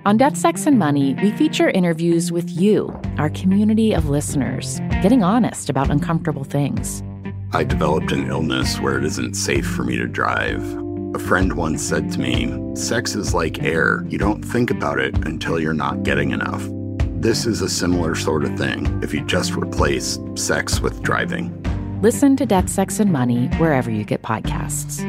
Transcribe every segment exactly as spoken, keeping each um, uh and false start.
On Death, Sex, and Money, we feature interviews with you, our community of listeners, getting honest about uncomfortable things. I developed an illness where it isn't safe for me to drive. A friend once said to me, sex is like air. You don't think about it until you're not getting enough. This is a similar sort of thing if you just replace sex with driving. Listen to Death, Sex, and Money wherever you get podcasts.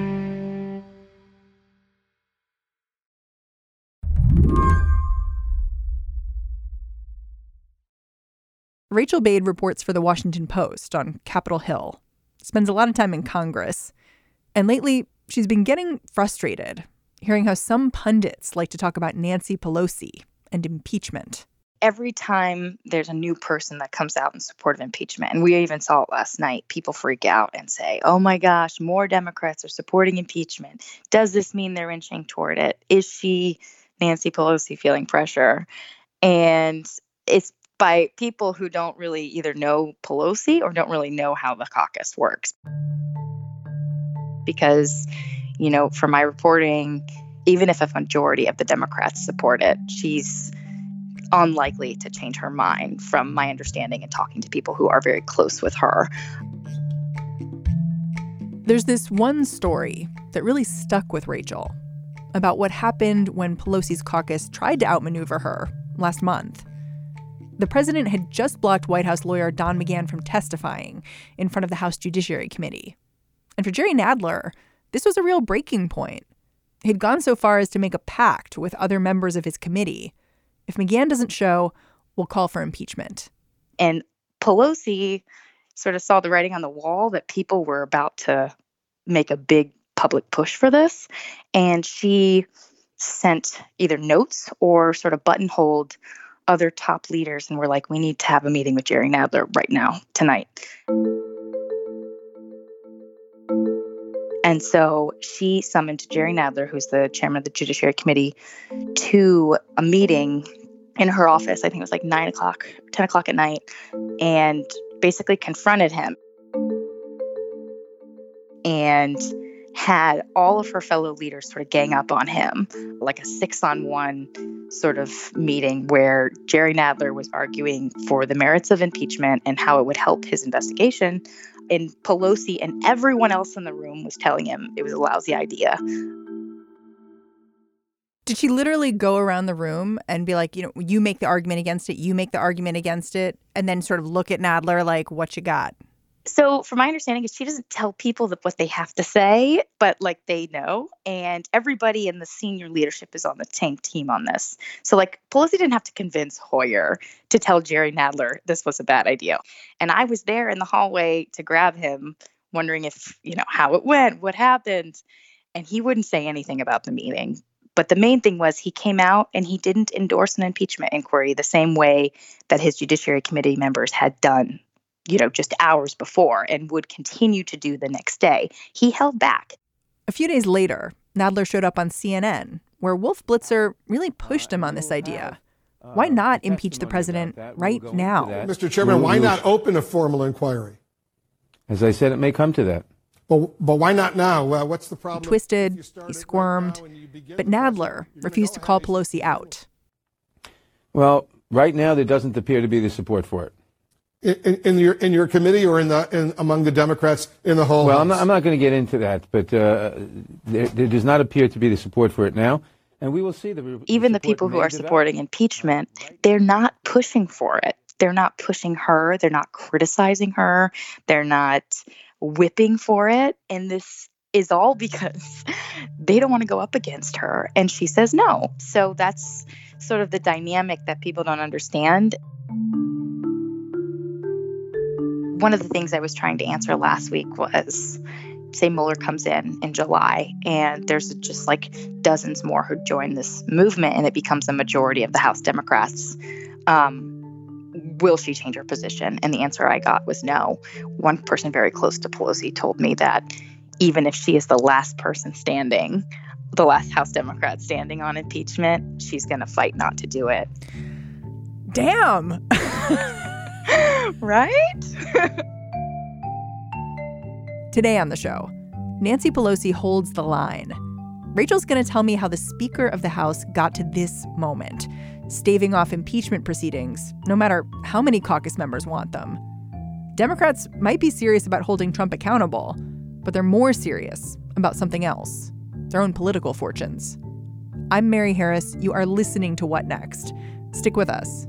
Rachel Bade reports for The Washington Post on Capitol Hill, spends a lot of time in Congress, and lately she's been getting frustrated hearing how some pundits like to talk about Nancy Pelosi and impeachment. Every time there's a new person that comes out in support of impeachment, and we even saw it last night, people freak out and say, oh my gosh, more Democrats are supporting impeachment. Does this mean they're inching toward it? Is she, Nancy Pelosi, feeling pressure? And it's by people who don't really either know Pelosi or don't really know how the caucus works. Because, you know, for my reporting, even if a majority of the Democrats support it, she's unlikely to change her mind from my understanding and talking to people who are very close with her. There's this one story that really stuck with Rachel about what happened when Pelosi's caucus tried to outmaneuver her last month. The president had just blocked White House lawyer Don McGahn from testifying in front of the House Judiciary Committee. And for Jerry Nadler, this was a real breaking point. He'd gone so far as to make a pact with other members of his committee. If McGahn doesn't show, we'll call for impeachment. And Pelosi sort of saw the writing on the wall that people were about to make a big public push for this. And she sent either notes or sort of buttonholed other top leaders and were like, we need to have a meeting with Jerry Nadler right now, tonight. And so she summoned Jerry Nadler, who's the chairman of the Judiciary Committee, to a meeting in her office. I think it was like nine o'clock, ten o'clock at night, and basically confronted him and had all of her fellow leaders sort of gang up on him, like a six on one sort of meeting where Jerry Nadler was arguing for the merits of impeachment and how it would help his investigation. And Pelosi and everyone else in the room was telling him it was a lousy idea. Did she literally go around the room and be like, you know, you make the argument against it, you make the argument against it, and then sort of look at Nadler like, what you got? So from my understanding is she doesn't tell people that what they have to say, but like they know. And everybody in the senior leadership is on the same team on this. So like Pelosi didn't have to convince Hoyer to tell Jerry Nadler this was a bad idea. And I was there in the hallway to grab him, wondering if, you know, how it went, what happened. And he wouldn't say anything about the meeting. But the main thing was he came out and he didn't endorse an impeachment inquiry the same way that his Judiciary Committee members had done, you know, just hours before and would continue to do the next day. He held back. A few days later, Nadler showed up on C N N, where Wolf Blitzer really pushed him on this idea. Why not impeach the president right now? Mister Chairman, why not open a formal inquiry? As I said, it may come to that. But, but why not now? Uh, what's the problem? He twisted, he squirmed, right but Nadler refused to call Pelosi out. Well, right now there doesn't appear to be the support for it. In, in your in your committee or in the in, among the Democrats in the whole well, House? I'm not, I'm not going to get into that, but uh, there, there does not appear to be the support for it now. And we will see. The, Even the, the people who are supporting impeachment, they're not pushing for it. They're not pushing her. They're not criticizing her. They're not whipping for it. And this is all because they don't want to go up against her. And she says no. So that's sort of the dynamic that people don't understand. One of the things I was trying to answer last week was, say Mueller comes in in July and there's just like dozens more who join this movement and it becomes a majority of the House Democrats. Um, will she change her position? And the answer I got was no. One person very close to Pelosi told me that even if she is the last person standing, the last House Democrat standing on impeachment, she's going to fight not to do it. Damn. Right? Today on the show, Nancy Pelosi holds the line. Rachel's going to tell me how the Speaker of the House got to this moment, staving off impeachment proceedings, no matter how many caucus members want them. Democrats might be serious about holding Trump accountable, but they're more serious about something else, their own political fortunes. I'm Mary Harris. You are listening to What Next? Stick with us.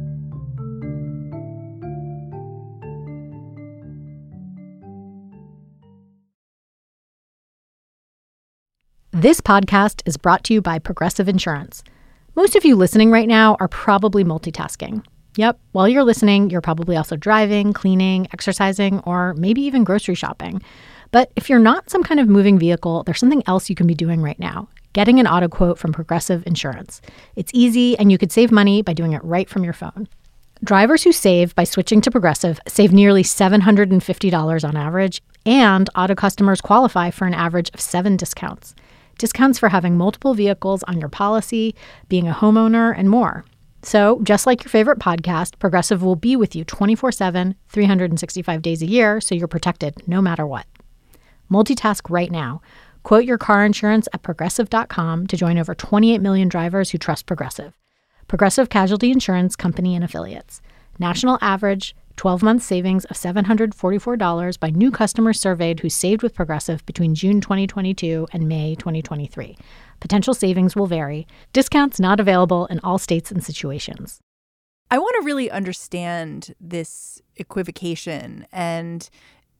This podcast is brought to you by Progressive Insurance. Most of you listening right now are probably multitasking. Yep, while you're listening, you're probably also driving, cleaning, exercising, or maybe even grocery shopping. But if you're not some kind of moving vehicle, there's something else you can be doing right now. Getting an auto quote from Progressive Insurance. It's easy, and you could save money by doing it right from your phone. Drivers who save by switching to Progressive save nearly seven hundred fifty dollars on average, and auto customers qualify for an average of seven discounts. Discounts for having multiple vehicles on your policy, being a homeowner, and more. So, just like your favorite podcast, Progressive will be with you twenty-four seven, three hundred sixty-five days a year, so you're protected no matter what. Multitask right now. Quote your car insurance at progressive dot com to join over twenty-eight million drivers who trust Progressive. Progressive Casualty Insurance Company and Affiliates. National average twelve-month savings of seven hundred forty-four dollars by new customers surveyed who saved with Progressive between June twenty twenty-two and May twenty twenty-three. Potential savings will vary. Discounts not available in all states and situations. I want to really understand this equivocation and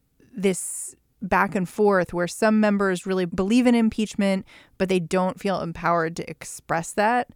this back and forth where some members really believe in impeachment, but they don't feel empowered to express that.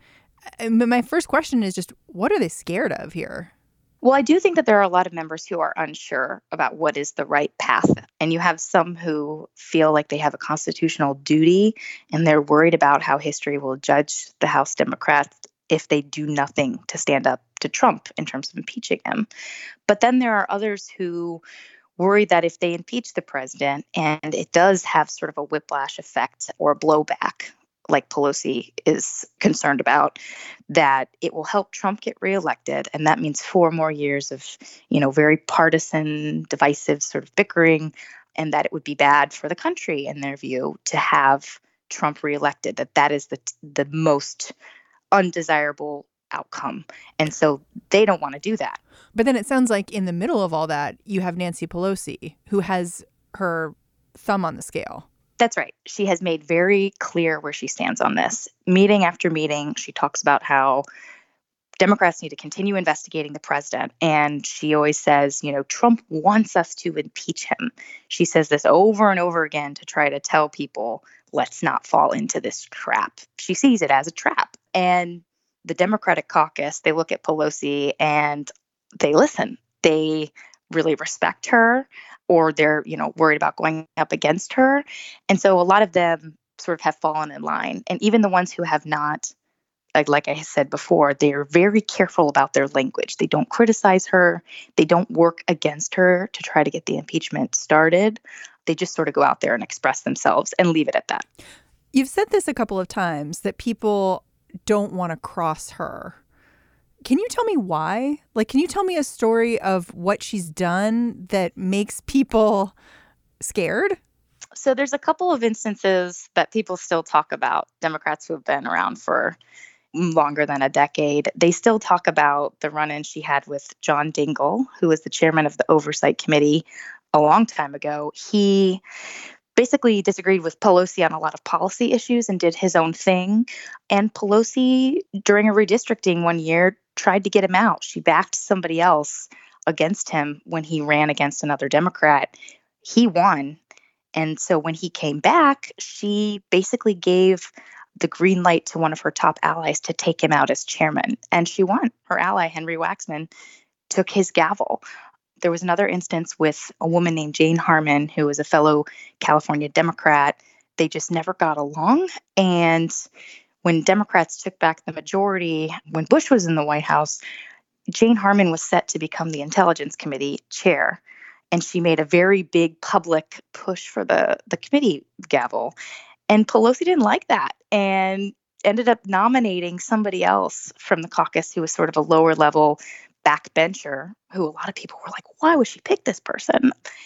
My first question is just, what are they scared of here? Well, I do think that there are a lot of members who are unsure about what is the right path. And you have some who feel like they have a constitutional duty, and they're worried about how history will judge the House Democrats if they do nothing to stand up to Trump in terms of impeaching him. But then there are others who worry that if they impeach the president and it does have sort of a whiplash effect or a blowback, like Pelosi is concerned about, that it will help Trump get reelected. And that means four more years of, you know, very partisan, divisive sort of bickering, and that it would be bad for the country, in their view, to have Trump reelected, that that is the the most undesirable outcome. And so they don't want to do that. But then it sounds like in the middle of all that, you have Nancy Pelosi, who has her thumb on the scale. That's right. She has made very clear where she stands on this. Meeting after meeting, she talks about how Democrats need to continue investigating the president. And she always says, you know, Trump wants us to impeach him. She says this over and over again to try to tell people, let's not fall into this trap. She sees it as a trap. And the Democratic caucus, they look at Pelosi and they listen. They really respect her, or they're, you know, worried about going up against her. And so a lot of them sort of have fallen in line. And even the ones who have not, like, like I said before, they're very careful about their language. They don't criticize her. They don't work against her to try to get the impeachment started. They just sort of go out there and express themselves and leave it at that. You've said this a couple of times, that people don't want to cross her. Can you tell me why? Like, can you tell me a story of what she's done that makes people scared? So there's a couple of instances that people still talk about. Democrats who have been around for longer than a decade, they still talk about the run-in she had with John Dingell, who was the chairman of the Oversight Committee a long time ago. He basically disagreed with Pelosi on a lot of policy issues and did his own thing. And Pelosi, during a redistricting one year, tried to get him out. She backed somebody else against him when he ran against another Democrat. He won. And so when he came back, she basically gave the green light to one of her top allies to take him out as chairman. And she won. Her ally, Henry Waxman, took his gavel. There was another instance with a woman named Jane Harman, who was a fellow California Democrat. They just never got along. And when Democrats took back the majority, when Bush was in the White House, Jane Harman was set to become the Intelligence Committee chair. And she made a very big public push for the, the committee gavel. And Pelosi didn't like that and ended up nominating somebody else from the caucus who was sort of a lower level backbencher, who a lot of people were like, why would she pick this person?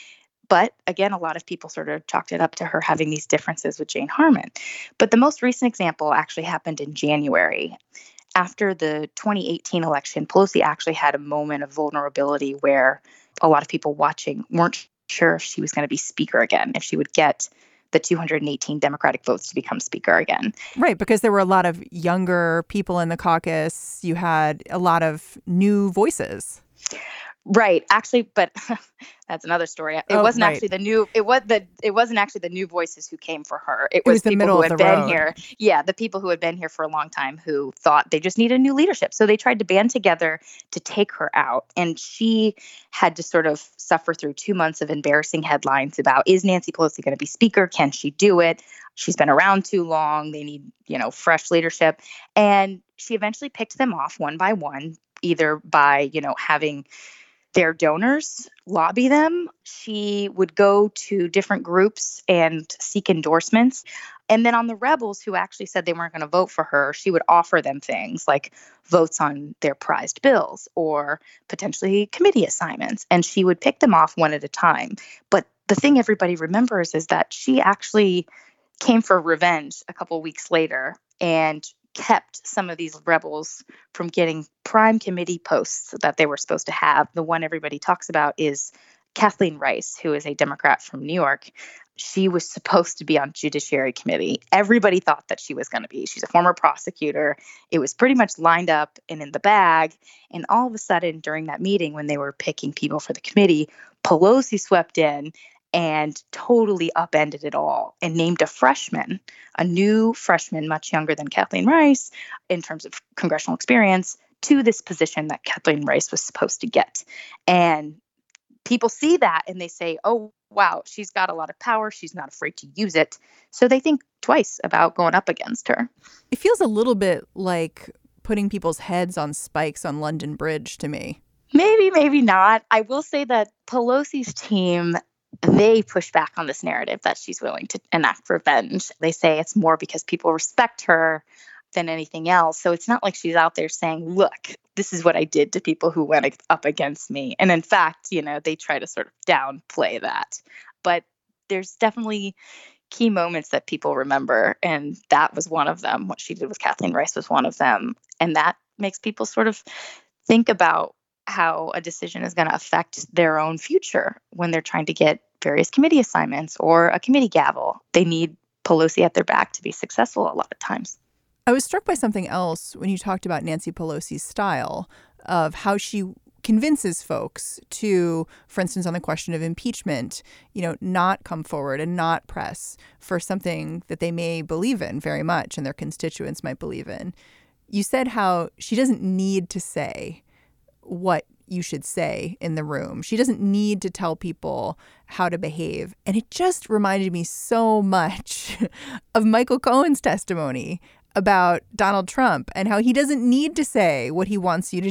But again, a lot of people sort of chalked it up to her having these differences with Jane Harman. But the most recent example actually happened in January. After the twenty eighteen election, Pelosi actually had a moment of vulnerability where a lot of people watching weren't sure if she was going to be speaker again, if she would get the two hundred eighteen Democratic votes to become speaker again. Right, because there were a lot of younger people in the caucus. You had a lot of new voices. Right. Actually, but that's another story. It oh, wasn't right. actually the new it was the it wasn't actually the new voices who came for her. It, it was, was the people middle who of had the been road. here. Yeah, the people who had been here for a long time who thought they just needed new leadership. So they tried to band together to take her out. And she had to sort of suffer through two months of embarrassing headlines about, is Nancy Pelosi going to be speaker? Can she do it? She's been around too long. They need, you know, fresh leadership. And she eventually picked them off one by one, either by, you know, having their donors lobby them. She would go to different groups and seek endorsements. And then on the rebels who actually said they weren't going to vote for her, she would offer them things like votes on their prized bills or potentially committee assignments. And she would pick them off one at a time. But the thing everybody remembers is that she actually came for revenge a couple weeks later and kept some of these rebels from getting prime committee posts that they were supposed to have. The one everybody talks about is Kathleen Rice, who is a Democrat from New York. She was supposed to be on Judiciary Committee. Everybody thought that she was going to be. She's a former prosecutor. It was pretty much lined up and in the bag. And all of a sudden, during that meeting, when they were picking people for the committee, Pelosi swept in and totally upended it all and named a freshman, a new freshman, much younger than Kathleen Rice in terms of congressional experience, to this position that Kathleen Rice was supposed to get. And people see that and they say, oh, wow, she's got a lot of power. She's not afraid to use it. So they think twice about going up against her. It feels a little bit like putting people's heads on spikes on London Bridge to me. Maybe, maybe not. I will say that Pelosi's team, they push back on this narrative that she's willing to enact revenge. They say it's more because people respect her than anything else. So it's not like she's out there saying, look, this is what I did to people who went up against me. And in fact, you know, they try to sort of downplay that. But there's definitely key moments that people remember. And that was one of them. What she did with Kathleen Rice was one of them. And that makes people sort of think about how a decision is going to affect their own future when they're trying to get various committee assignments or a committee gavel. They need Pelosi at their back to be successful a lot of times. I was struck by something else when you talked about Nancy Pelosi's style of how she convinces folks to, for instance, on the question of impeachment, you know, not come forward and not press for something that they may believe in very much and their constituents might believe in. You said how she doesn't need to say what you should say in the room. She doesn't need to tell people how to behave. And it just reminded me so much of Michael Cohen's testimony about Donald Trump and how he doesn't need to say what he wants you to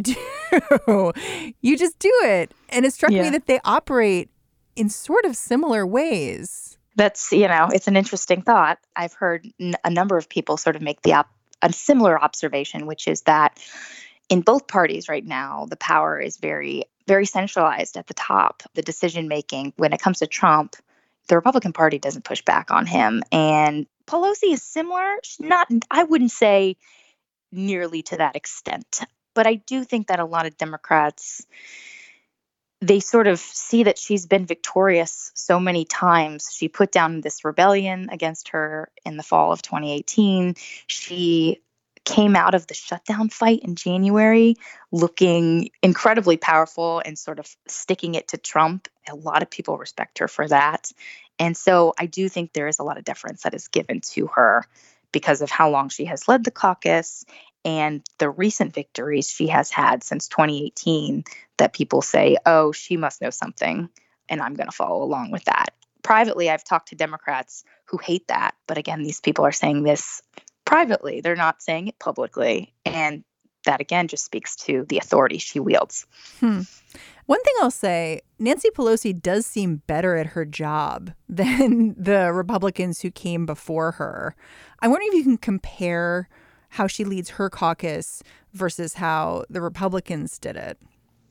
do. You just do it. And it struck yeah. me that they operate in sort of similar ways. That's, you know, it's an interesting thought. I've heard n- a number of people sort of make the op- a similar observation, which is that in both parties right now, the power is very, very centralized at the top. The decision making when it comes to Trump, the Republican Party doesn't push back on him. And Pelosi is similar. She's not, I wouldn't say nearly to that extent. But I do think that a lot of Democrats, they sort of see that she's been victorious so many times. She put down this rebellion against her in the fall of twenty eighteen. She came out of the shutdown fight in January looking incredibly powerful and sort of sticking it to Trump. A lot of people respect her for that. And so I do think there is a lot of deference that is given to her because of how long she has led the caucus and the recent victories she has had since twenty eighteen that people say, oh, she must know something, and I'm going to follow along with that. Privately, I've talked to Democrats who hate that. But again, these people are saying this privately. They're not saying it publicly. And that, again, just speaks to the authority she wields. Hmm. One thing I'll say, Nancy Pelosi does seem better at her job than the Republicans who came before her. I wonder if you can compare how she leads her caucus versus how the Republicans did it.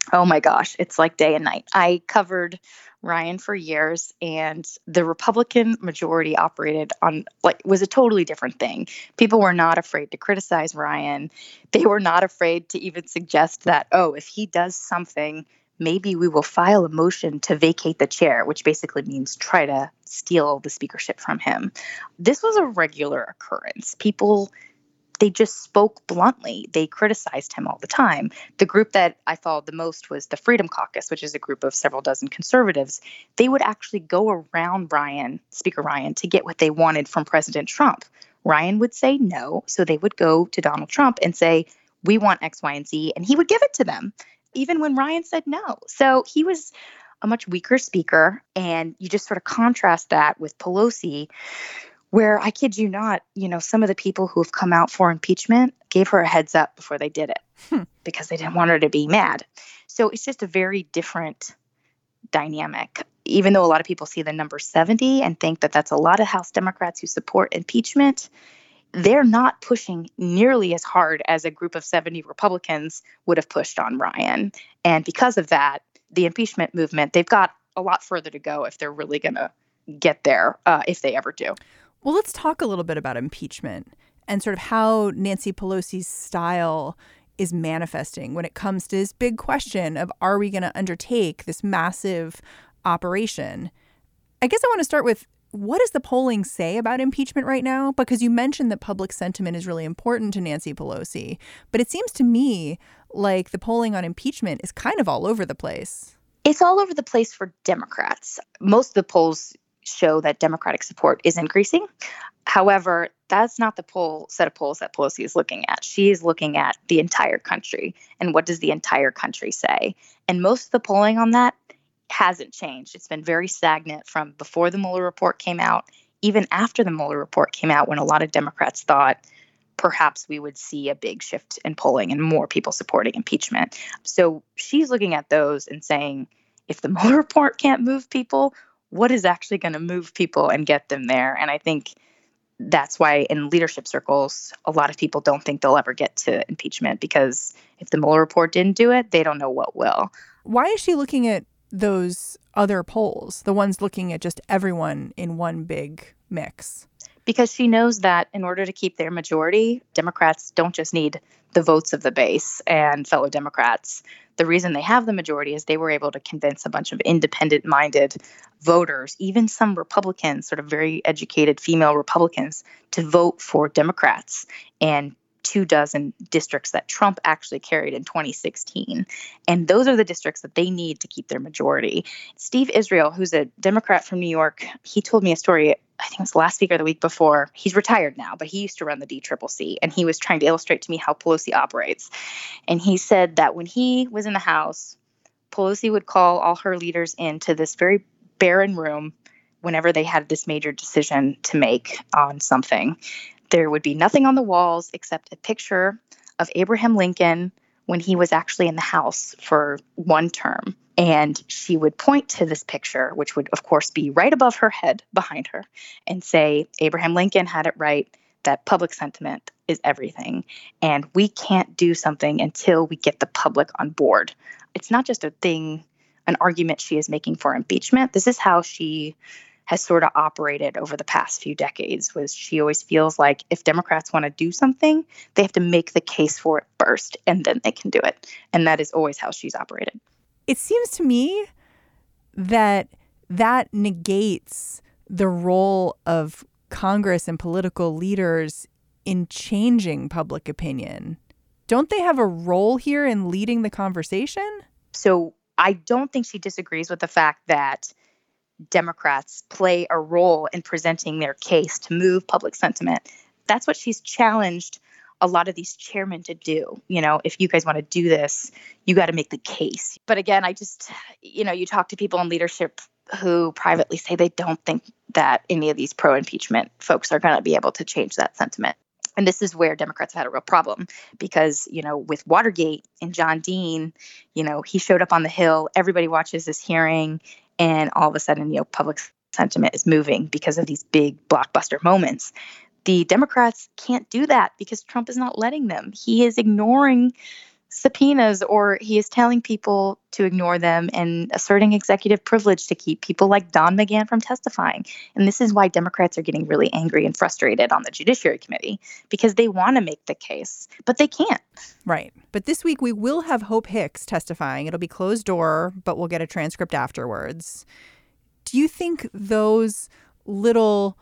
Oh my gosh, it's like day and night. I covered Ryan for years, and the Republican majority operated on like was a totally different thing. People were not afraid to criticize Ryan. They were not afraid to even suggest that, oh, if he does something, maybe we will file a motion to vacate the chair, which basically means try to steal the speakership from him. This was a regular occurrence. People They just spoke bluntly. They criticized him all the time. The group that I followed the most was the Freedom Caucus, which is a group of several dozen conservatives. They would actually go around Ryan, Speaker Ryan, to get what they wanted from President Trump. Ryan would say no, so they would go to Donald Trump and say, we want X, Y, and Z, and he would give it to them, even when Ryan said no. So he was a much weaker speaker, and you just sort of contrast that with Pelosi, where I kid you not, you know, some of the people who have come out for impeachment gave her a heads up before they did it hmm. because they didn't want her to be mad. So it's just a very different dynamic. Even though a lot of people see the number seventy and think that that's a lot of House Democrats who support impeachment, they're not pushing nearly as hard as a group of seventy Republicans would have pushed on Ryan. And because of that, the impeachment movement, they've got a lot further to go if they're really going to get there, uh, if they ever do. Well, let's talk a little bit about impeachment and sort of how Nancy Pelosi's style is manifesting when it comes to this big question of, are we going to undertake this massive operation? I guess I want to start with, what does the polling say about impeachment right now? Because you mentioned that public sentiment is really important to Nancy Pelosi, but it seems to me like the polling on impeachment is kind of all over the place. It's all over the place for Democrats. Most of the polls show that Democratic support is increasing. However, that's not the poll set of polls that Pelosi is looking at. She is looking at the entire country. And what does the entire country say? And most of the polling on that hasn't changed. It's been very stagnant from before the Mueller report came out, even after the Mueller report came out, when a lot of Democrats thought perhaps we would see a big shift in polling and more people supporting impeachment. So she's looking at those and saying, if the Mueller report can't move people, what is actually going to move people and get them there? And I think that's why in leadership circles, a lot of people don't think they'll ever get to impeachment, because if the Mueller report didn't do it, they don't know what will. Why is she looking at those other polls, the ones looking at just everyone in one big mix? Because she knows that in order to keep their majority, Democrats don't just need the votes of the base and fellow Democrats. The reason they have the majority is they were able to convince a bunch of independent-minded voters, even some Republicans, sort of very educated female Republicans, to vote for Democrats and two dozen districts that Trump actually carried in twenty sixteen. And those are the districts that they need to keep their majority. Steve Israel, who's a Democrat from New York, he told me a story, I think it was last week or the week before. He's retired now, but he used to run the D C C C, and he was trying to illustrate to me how Pelosi operates. And he said that when he was in the House, Pelosi would call all her leaders into this very barren room whenever they had this major decision to make on something. There would be nothing on the walls except a picture of Abraham Lincoln when he was actually in the House for one term. And she would point to this picture, which would, of course, be right above her head, behind her, and say, Abraham Lincoln had it right, that public sentiment is everything. And we can't do something until we get the public on board. It's not just a thing, an argument she is making for impeachment. This is how she has sort of operated over the past few decades, was she always feels like if Democrats want to do something, they have to make the case for it first, and then they can do it. And that is always how she's operated. It seems to me that that negates the role of Congress and political leaders in changing public opinion. Don't they have a role here in leading the conversation? So I don't think she disagrees with the fact that Democrats play a role in presenting their case to move public sentiment. That's what she's challenged a lot of these chairmen to do. You know, if you guys want to do this, you got to make the case. But again, I just, you know, you talk to people in leadership who privately say they don't think that any of these pro-impeachment folks are going to be able to change that sentiment. And this is where Democrats have had a real problem because, you know, with Watergate and John Dean, you know, he showed up on the Hill. Everybody watches this hearing. And all of a sudden, you know, public sentiment is moving because of these big blockbuster moments. The Democrats can't do that because Trump is not letting them. He is ignoring subpoenas, or he is telling people to ignore them and asserting executive privilege to keep people like Don McGahn from testifying. And this is why Democrats are getting really angry and frustrated on the Judiciary Committee, because they want to make the case, but they can't. Right. But this week we will have Hope Hicks testifying. It'll be closed door, but we'll get a transcript afterwards. Do you think those little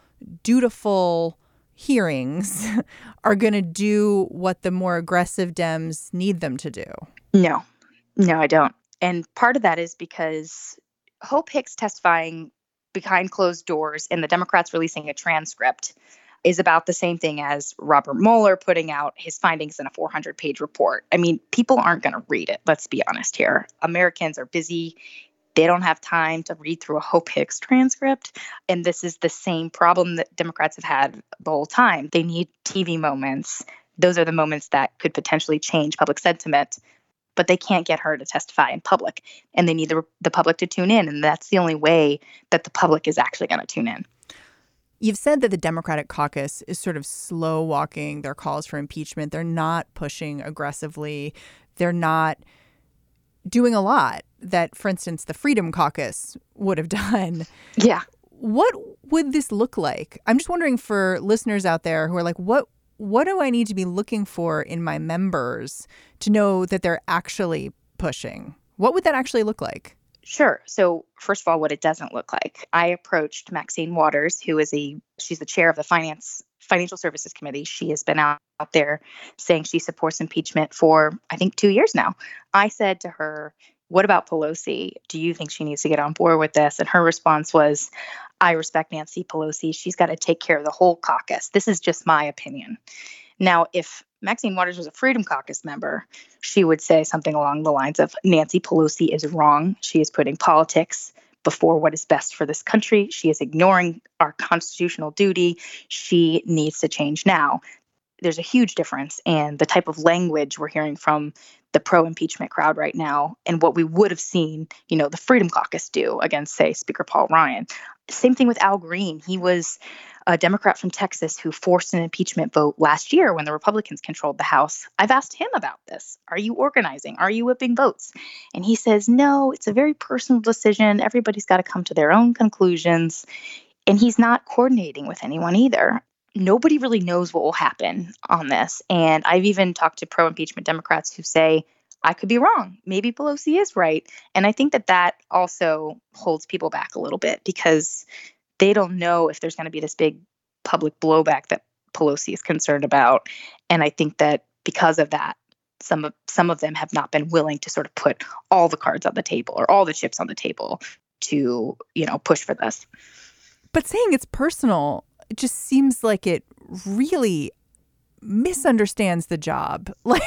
dutiful hearings are going to do what the more aggressive Dems need them to do? No, no, I don't. And part of that is because Hope Hicks testifying behind closed doors and the Democrats releasing a transcript is about the same thing as Robert Mueller putting out his findings in a four hundred page report. I mean, people aren't going to read it. Let's be honest here. Americans are busy. They don't have time to read through a Hope Hicks transcript. And this is the same problem that Democrats have had the whole time. They need T V moments. Those are the moments that could potentially change public sentiment, but they can't get her to testify in public. And they need the, the public to tune in. And that's the only way that the public is actually going to tune in. You've said that the Democratic caucus is sort of slow walking their calls for impeachment. They're not pushing aggressively. They're not doing a lot that, for instance, the Freedom Caucus would have done. Yeah. What would this look like? I'm just wondering for listeners out there who are like, what what do I need to be looking for in my members to know that they're actually pushing? What would that actually look like? Sure. So first of all, what it doesn't look like. I approached Maxine Waters, who is a she's the chair of the Finance Financial Services Committee. She has been out, out there saying she supports impeachment for, I think, two years now. I said to her, what about Pelosi? Do you think she needs to get on board with this? And her response was, I respect Nancy Pelosi. She's got to take care of the whole caucus. This is just my opinion. Now, if Maxine Waters was a Freedom Caucus member, she would say something along the lines of, Nancy Pelosi is wrong. She is putting politics before what is best for this country. She is ignoring our constitutional duty. She needs to change now. There's a huge difference in the type of language we're hearing from the pro-impeachment crowd right now and what we would have seen, you know, the Freedom Caucus do against, say, Speaker Paul Ryan. Same thing with Al Green. He was a Democrat from Texas who forced an impeachment vote last year when the Republicans controlled the House. I've asked him about this. Are you organizing? Are you whipping votes? And he says, no, it's a very personal decision. Everybody's got to come to their own conclusions. And he's not coordinating with anyone either. Nobody really knows what will happen on this. And I've even talked to pro-impeachment Democrats who say, I could be wrong. Maybe Pelosi is right. And I think that that also holds people back a little bit because they don't know if there's going to be this big public blowback that Pelosi is concerned about. And I think that because of that, some of some of them have not been willing to sort of put all the cards on the table or all the chips on the table to, you know, push for this. But saying it's personal, it just seems like it really misunderstands the job. Like,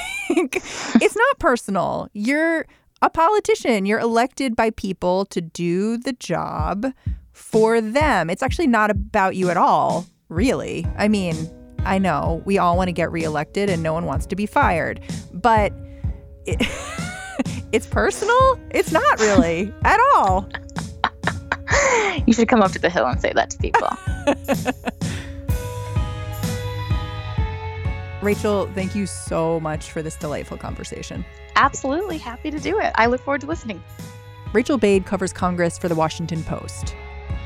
it's not personal. You're a politician. You're elected by people to do the job for them. It's actually not about you at all, really. I mean, I know we all want to get reelected and no one wants to be fired, but it, it's personal. It's not really at all. You should come up to the Hill and say that to people. Rachel, thank you so much for this delightful conversation. Absolutely. Happy to do it. I look forward to listening. Rachel Bade covers Congress for The Washington Post.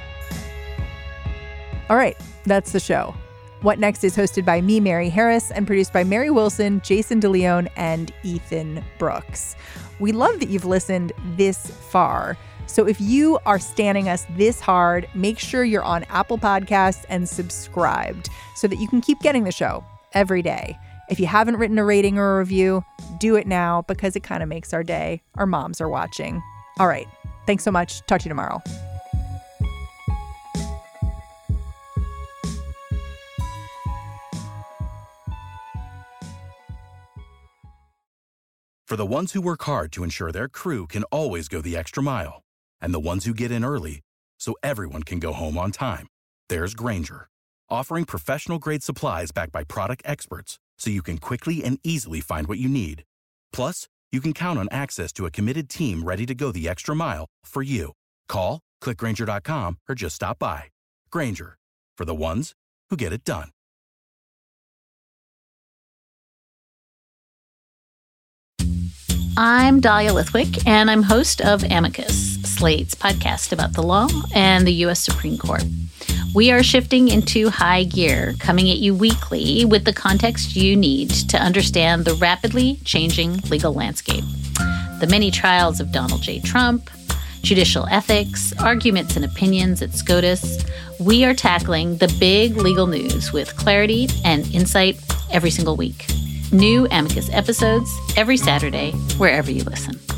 All right, that's the show. What Next is hosted by me, Mary Harris, and produced by Mary Wilson, Jason DeLeon, and Ethan Brooks. We love that you've listened this far. So if you are standing us this hard, make sure you're on Apple Podcasts and subscribed so that you can keep getting the show every day. If you haven't written a rating or a review, do it now because it kind of makes our day. Our moms are watching. All right. Thanks so much. Talk to you tomorrow. For the ones who work hard to ensure their crew can always go the extra mile, and the ones who get in early so everyone can go home on time, there's Grainger, offering professional-grade supplies backed by product experts so you can quickly and easily find what you need. Plus, you can count on access to a committed team ready to go the extra mile for you. Call, click Grainger dot com, or just stop by. Grainger, for the ones who get it done. I'm Dahlia Lithwick, and I'm host of Amicus, Slate's podcast about the law and the U S Supreme Court. We are shifting into high gear, coming at you weekly with the context you need to understand the rapidly changing legal landscape. The many trials of Donald J. Trump, judicial ethics, arguments and opinions at SCOTUS. We are tackling the big legal news with clarity and insight every single week. New Amicus episodes every Saturday, wherever you listen.